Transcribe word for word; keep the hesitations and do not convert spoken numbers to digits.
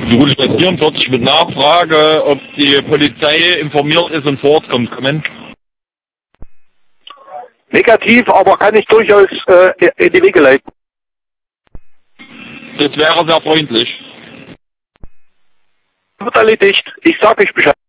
Juli vierundvierzig mit Nachfrage, ob die Polizei informiert ist und vor Ort kommt. Kommen. Negativ, aber kann ich durchaus äh, in die Wege leiten. Das wäre sehr freundlich. Wird erledigt. Ich sage euch Bescheid.